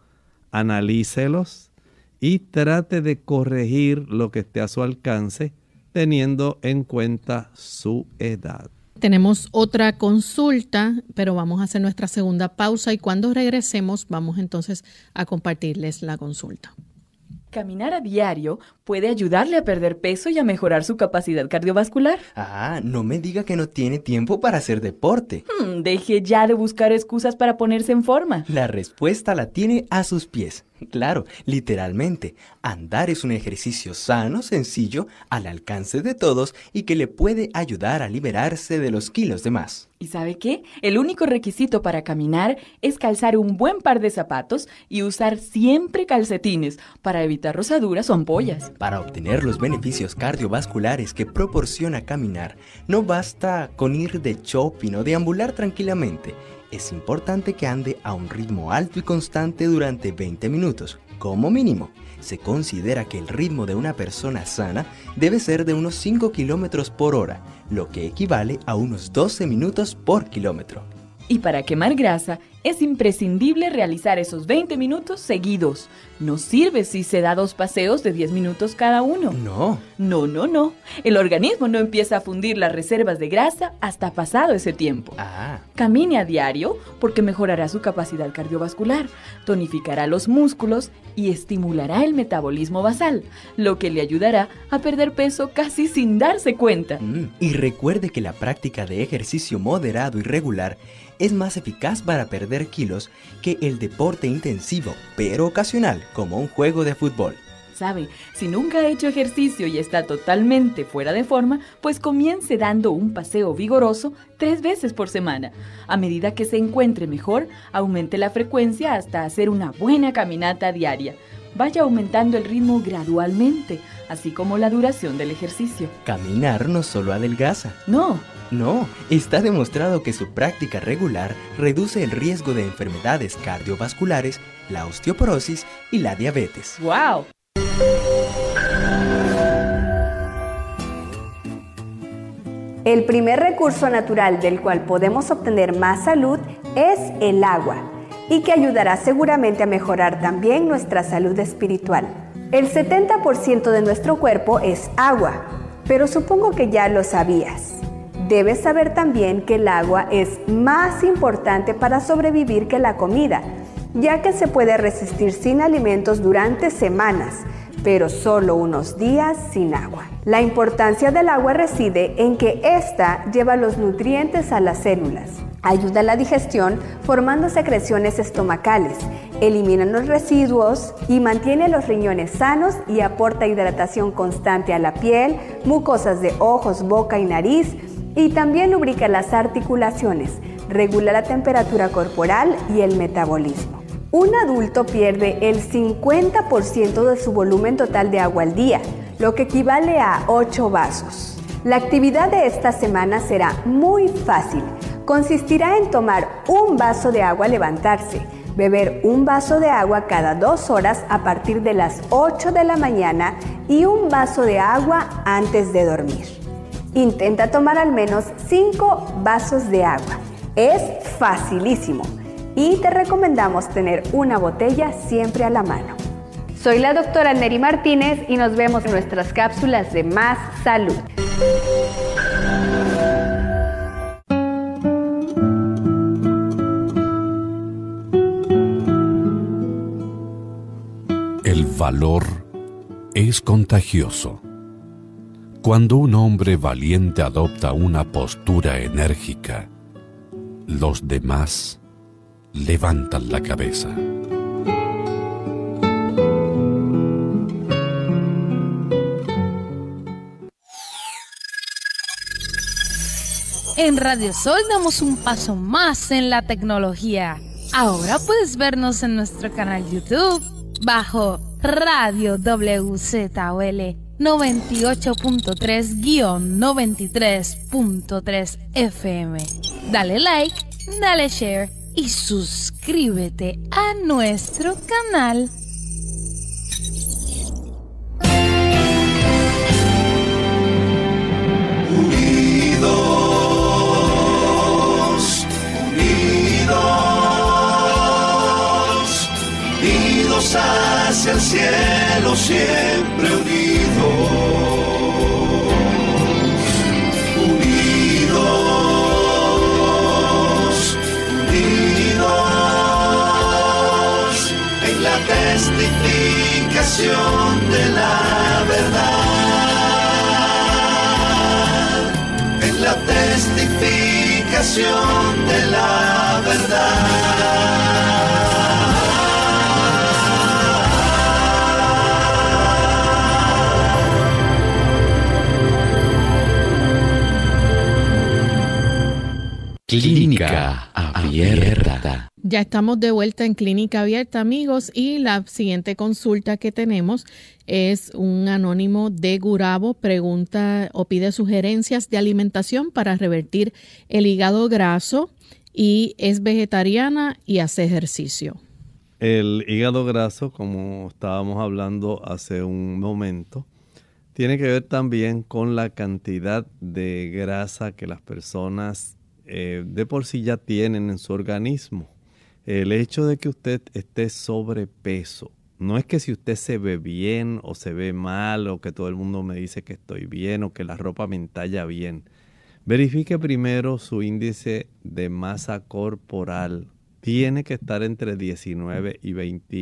analícelos y trate de corregir lo que esté a su alcance, teniendo en cuenta su edad. Tenemos otra consulta, pero vamos a hacer nuestra segunda pausa y cuando regresemos vamos entonces a compartirles la consulta. Caminar a diario puede ayudarle a perder peso y a mejorar su capacidad cardiovascular. Ah, no me diga que no tiene tiempo para hacer deporte. Deje ya de buscar excusas para ponerse en forma. La respuesta la tiene a sus pies. Claro, literalmente, andar es un ejercicio sano, sencillo, al alcance de todos y que le puede ayudar a liberarse de los kilos de más. ¿Y sabe qué? El único requisito para caminar es calzar un buen par de zapatos y usar siempre calcetines para evitar rosaduras o ampollas. Para obtener los beneficios cardiovasculares que proporciona caminar, no basta con ir de shopping o deambular tranquilamente. Es importante que ande a un ritmo alto y constante durante 20 minutos, como mínimo. Se considera que el ritmo de una persona sana debe ser de unos 5 kilómetros por hora, lo que equivale a unos 12 minutos por kilómetro. Y para quemar grasa, es imprescindible realizar esos 20 minutos seguidos. No sirve si se da 2 paseos de 10 minutos cada uno. No. No. El organismo no empieza a fundir las reservas de grasa hasta pasado ese tiempo. Camine a diario porque mejorará su capacidad cardiovascular, tonificará los músculos y estimulará el metabolismo basal, lo que le ayudará a perder peso casi sin darse cuenta. Y recuerde que la práctica de ejercicio moderado y regular es más eficaz para perder kilos que el deporte intensivo, pero ocasional, como un juego de fútbol. ¿Sabe? Si nunca ha hecho ejercicio y está totalmente fuera de forma, pues comience dando un paseo vigoroso 3 veces por semana. A medida que se encuentre mejor, aumente la frecuencia hasta hacer una buena caminata diaria. Vaya aumentando el ritmo gradualmente, así como la duración del ejercicio. Caminar no solo adelgaza. No, está demostrado que su práctica regular reduce el riesgo de enfermedades cardiovasculares, la osteoporosis y la diabetes. ¡Wow! El primer recurso natural del cual podemos obtener más salud es el agua, y que ayudará seguramente a mejorar también nuestra salud espiritual. El 70% de nuestro cuerpo es agua, pero supongo que ya lo sabías. Debes saber también que el agua es más importante para sobrevivir que la comida, ya que se puede resistir sin alimentos durante semanas, pero solo unos días sin agua. La importancia del agua reside en que ésta lleva los nutrientes a las células. Ayuda a la digestión formando secreciones estomacales, elimina los residuos y mantiene los riñones sanos y aporta hidratación constante a la piel, mucosas de ojos, boca y nariz, y también lubrica las articulaciones, regula la temperatura corporal y el metabolismo. Un adulto pierde el 50% de su volumen total de agua al día, lo que equivale a 8 vasos. La actividad de esta semana será muy fácil. Consistirá en tomar un vaso de agua al levantarse, beber un vaso de agua cada 2 horas a partir de las 8 de la mañana y un vaso de agua antes de dormir. Intenta tomar al menos 5 vasos de agua. Es facilísimo y te recomendamos tener una botella siempre a la mano. Soy la doctora Neri Martínez y nos vemos en nuestras cápsulas de Más Salud. El valor es contagioso. Cuando un hombre valiente adopta una postura enérgica, los demás levantan la cabeza. En Radio Sol damos un paso más en la tecnología. Ahora puedes vernos en nuestro canal YouTube bajo Radio WZOL 98.3-93.3 FM. Dale like, dale share y suscríbete a nuestro canal. Unidos hacia el cielo, siempre unidos, unidos, unidos, en la testificación de la verdad, en la testificación de la verdad. Clínica Abierta. Ya estamos de vuelta en Clínica Abierta, amigos, y la siguiente consulta que tenemos es un anónimo de Gurabo. Pregunta o pide sugerencias de alimentación para revertir el hígado graso y es vegetariana y hace ejercicio. El hígado graso, como estábamos hablando hace un momento, tiene que ver también con la cantidad de grasa que las personas de por sí ya tienen en su organismo. El hecho de que usted esté sobrepeso, no es que si usted se ve bien o se ve mal o que todo el mundo me dice que estoy bien o que la ropa me entalla bien. Verifique primero su índice de masa corporal. Tiene que estar entre 19 y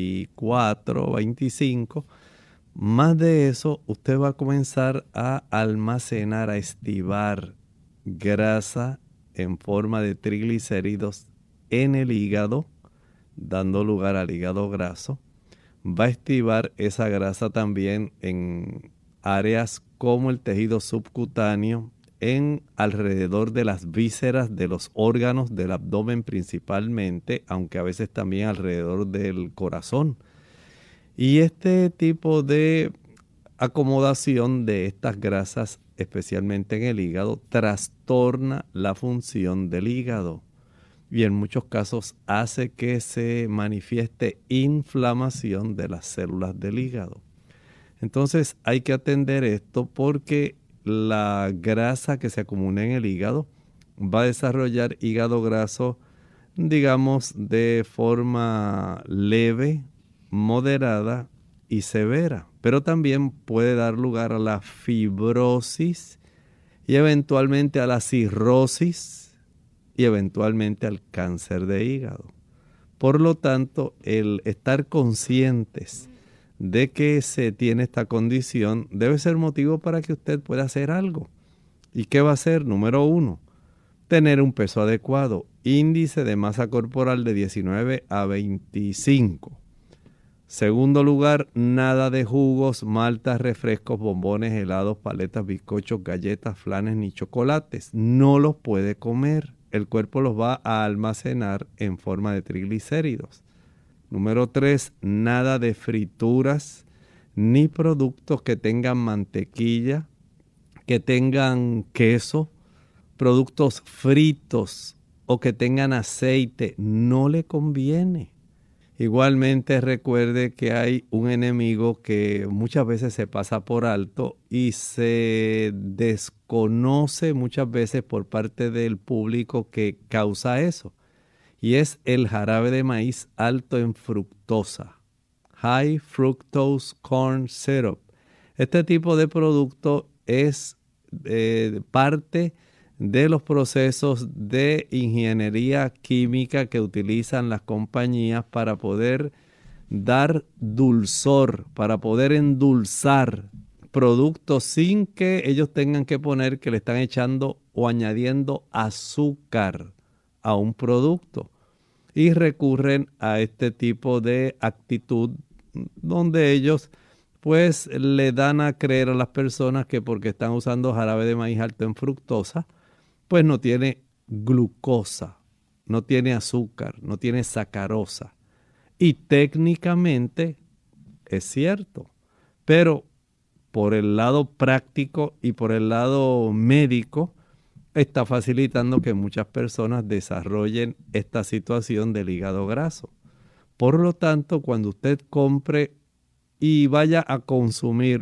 24 o 25. Más de eso, usted va a comenzar a almacenar, a estivar grasa en forma de triglicéridos en el hígado, dando lugar al hígado graso. Va a estivar esa grasa también en áreas como el tejido subcutáneo, en alrededor de las vísceras de los órganos del abdomen principalmente, aunque a veces también alrededor del corazón. Y este tipo de acomodación de estas grasas, especialmente en el hígado, trastorna la función del hígado y en muchos casos hace que se manifieste inflamación de las células del hígado. Entonces hay que atender esto porque la grasa que se acumula en el hígado va a desarrollar hígado graso, digamos, de forma leve, moderada y severa, pero también puede dar lugar a la fibrosis y eventualmente a la cirrosis y eventualmente al cáncer de hígado. Por lo tanto, el estar conscientes de que se tiene esta condición debe ser motivo para que usted pueda hacer algo. ¿Y qué va a hacer? Número 1, tener un peso adecuado, índice de masa corporal de 19 a 25. Segundo lugar, nada de jugos, maltas, refrescos, bombones, helados, paletas, bizcochos, galletas, flanes ni chocolates. No los puede comer. El cuerpo los va a almacenar en forma de triglicéridos. Número 3, nada de frituras ni productos que tengan mantequilla, que tengan queso, productos fritos o que tengan aceite. No le conviene. Igualmente recuerde que hay un enemigo que muchas veces se pasa por alto y se desconoce muchas veces por parte del público que causa eso. Y es el jarabe de maíz alto en fructosa. High Fructose Corn Syrup. Este tipo de producto es parte de los procesos de ingeniería química que utilizan las compañías para poder dar dulzor, para poder endulzar productos sin que ellos tengan que poner que le están echando o añadiendo azúcar a un producto. Y recurren a este tipo de actitud donde ellos pues le dan a creer a las personas que porque están usando jarabe de maíz alto en fructosa, pues no tiene glucosa, no tiene azúcar, no tiene sacarosa. Y técnicamente es cierto, pero por el lado práctico y por el lado médico está facilitando que muchas personas desarrollen esta situación del hígado graso. Por lo tanto, cuando usted compre y vaya a consumir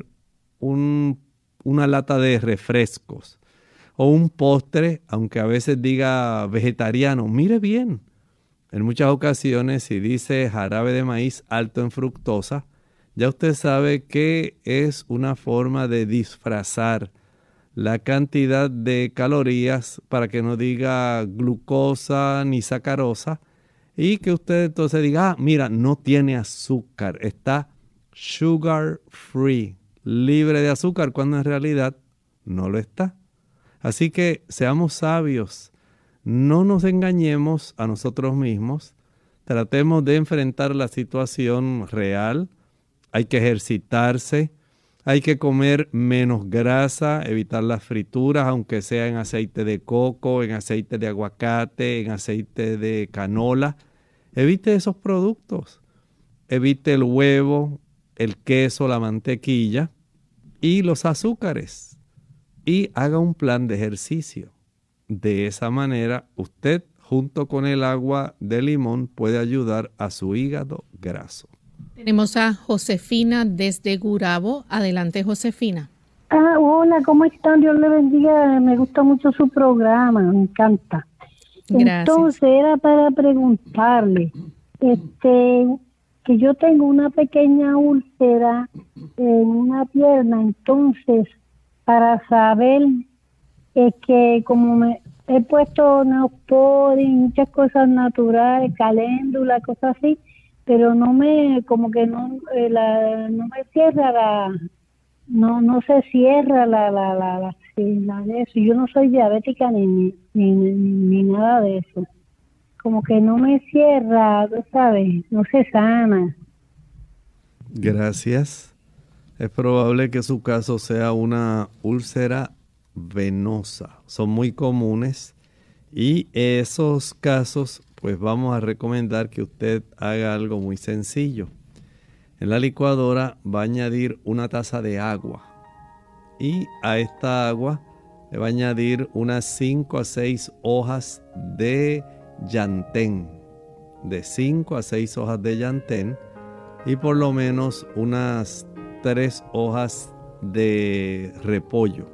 una lata de refrescos, o un postre, aunque a veces diga vegetariano, mire bien. En muchas ocasiones, si dice jarabe de maíz alto en fructosa, ya usted sabe que es una forma de disfrazar la cantidad de calorías para que no diga glucosa ni sacarosa y que usted entonces diga, mira, no tiene azúcar, está sugar free, libre de azúcar, cuando en realidad no lo está. Así que seamos sabios, no nos engañemos a nosotros mismos, tratemos de enfrentar la situación real, hay que ejercitarse, hay que comer menos grasa, evitar las frituras, aunque sea en aceite de coco, en aceite de aguacate, en aceite de canola. Evite esos productos, evite el huevo, el queso, la mantequilla y los azúcares. Y haga un plan de ejercicio. De esa manera, usted, junto con el agua de limón, puede ayudar a su hígado graso. Tenemos a Josefina desde Gurabo. Adelante, Josefina. Hola, ¿cómo están? Dios le bendiga. Me gusta mucho su programa, me encanta. Gracias. Entonces, era para preguntarle, que yo tengo una pequeña úlcera en una pierna, entonces, para saber que como me he puesto Neosporin, muchas cosas naturales, caléndula, cosas así, pero no me, como que no me cierra no se cierra la de eso. Yo no soy diabética ni nada de eso. Como que no me cierra, ¿sabes? No se sana. Gracias. Es probable que su caso sea una úlcera venosa. Son muy comunes y esos casos, pues vamos a recomendar que usted haga algo muy sencillo. En la licuadora va a añadir una taza de agua y a esta agua le va a añadir unas 5 a 6 hojas de llantén. De 5 a 6 hojas de llantén y por lo menos unas 3 hojas de repollo.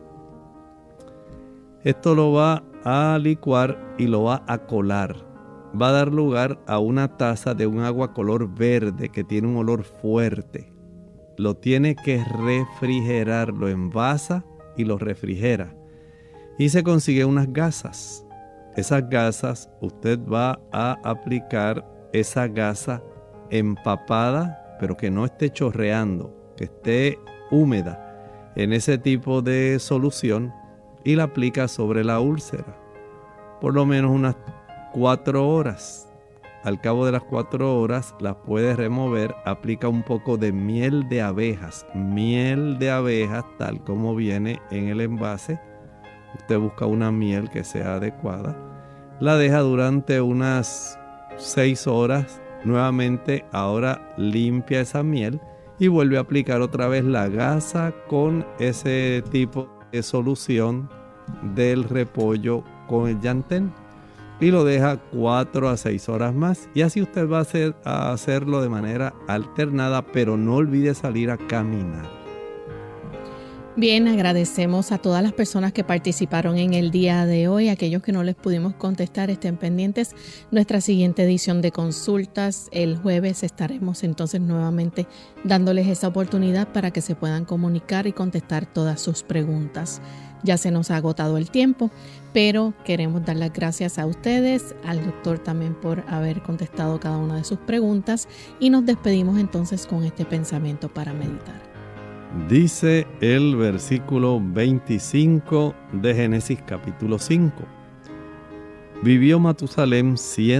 Esto lo va a licuar y lo va a colar. Va a dar lugar a una taza de un agua color verde que tiene un olor fuerte. Lo tiene que refrigerar, lo envasa y lo refrigera. Y se consigue unas gasas. Esas gasas, usted va a aplicar esa gasa empapada, pero que no esté chorreando, que esté húmeda en ese tipo de solución y la aplica sobre la úlcera. por lo menos unas 4 horas. Al cabo de las 4 horas las puede remover, aplica un poco de miel de abejas tal como viene en el envase. Usted busca una miel que sea adecuada, la deja durante unas 6 horas, nuevamente ahora limpia esa miel y vuelve a aplicar otra vez la gasa con ese tipo de solución del repollo con el yantén. Y lo deja 4 a 6 horas más. Y así usted va a hacerlo de manera alternada, pero no olvide salir a caminar. Bien, agradecemos a todas las personas que participaron en el día de hoy. Aquellos que no les pudimos contestar, estén pendientes. Nuestra siguiente edición de consultas, el jueves, estaremos entonces nuevamente dándoles esa oportunidad para que se puedan comunicar y contestar todas sus preguntas. Ya se nos ha agotado el tiempo, pero queremos dar las gracias a ustedes, al doctor también por haber contestado cada una de sus preguntas y nos despedimos entonces con este pensamiento para meditar. Dice el versículo 25 de Génesis capítulo 5. Vivió Matusalem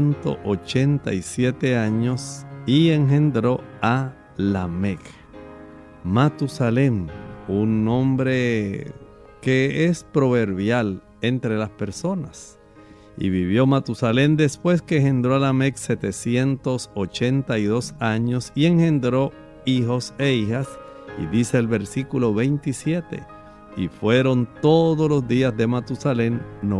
187 años y engendró a Lamec. Matusalem, un nombre que es proverbial entre las personas. Y vivió Matusalén después que engendró a Lamec 782 años y engendró hijos e hijas. Y dice el versículo 27, y fueron todos los días de Matusalén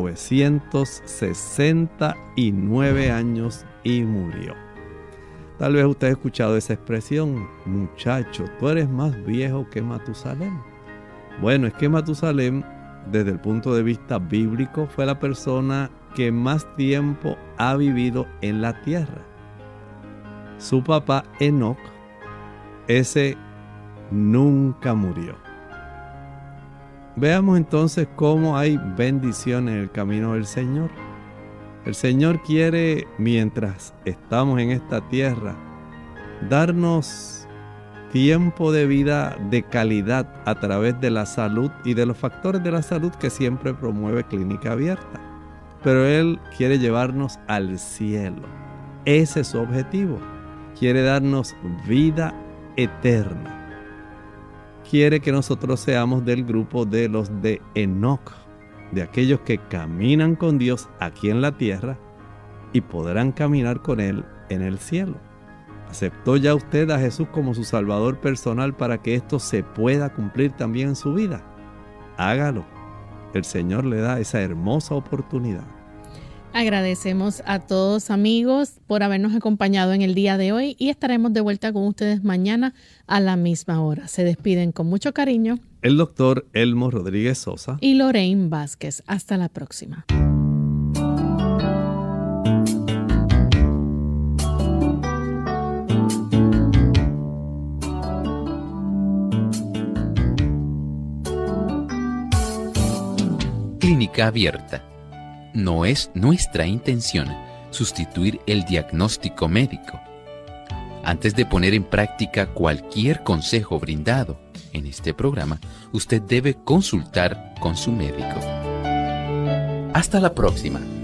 969 años y murió. Tal vez usted ha escuchado esa expresión: muchacho, tú eres más viejo que Matusalén. Bueno, es que Matusalén, desde el punto de vista bíblico, fue la persona que más tiempo ha vivido en la tierra. Su papá Enoc, ese nunca murió. Veamos entonces cómo hay bendición en el camino del Señor. El Señor quiere, mientras estamos en esta tierra, darnos tiempo de vida de calidad a través de la salud y de los factores de la salud que siempre promueve Clínica Abierta. Pero Él quiere llevarnos al cielo. Ese es su objetivo. Quiere darnos vida eterna. Quiere que nosotros seamos del grupo de los de Enoc, de aquellos que caminan con Dios aquí en la tierra y podrán caminar con Él en el cielo. ¿Aceptó ya usted a Jesús como su Salvador personal para que esto se pueda cumplir también en su vida? Hágalo. El Señor le da esa hermosa oportunidad. Agradecemos a todos, amigos, por habernos acompañado en el día de hoy y estaremos de vuelta con ustedes mañana a la misma hora. Se despiden con mucho cariño el doctor Elmo Rodríguez Sosa y Lorraine Vázquez. Hasta la próxima. Clínica Abierta. No es nuestra intención sustituir el diagnóstico médico. Antes de poner en práctica cualquier consejo brindado en este programa, usted debe consultar con su médico. Hasta la próxima.